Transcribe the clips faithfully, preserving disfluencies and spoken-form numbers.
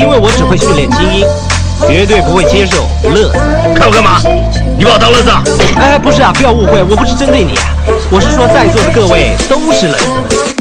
因为我只会训练精英，绝对不会接受乐子。 看我干嘛？你把我当乐子啊？ 哎，不是啊，不要误会，我不是针对你啊，我是说在座的各位都是乐子们。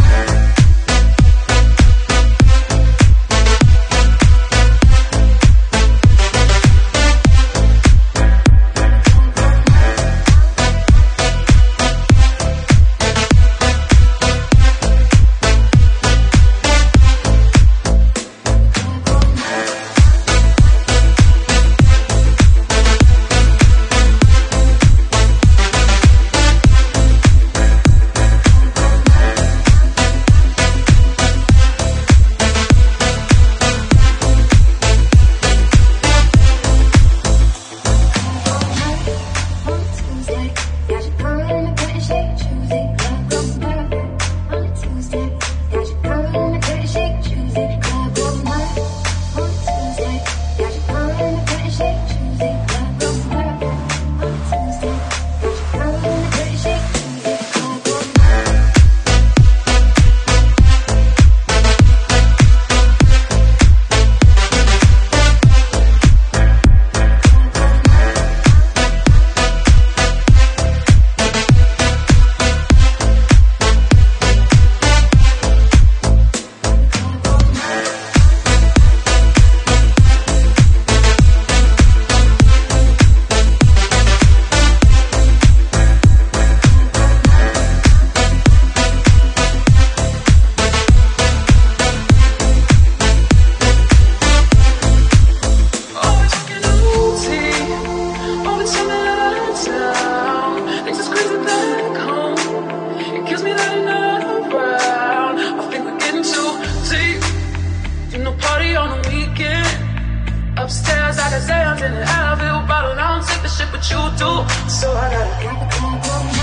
Upstairs, I can say I'm in an Advil bottle. I don't take the shit, but you do. So I gotta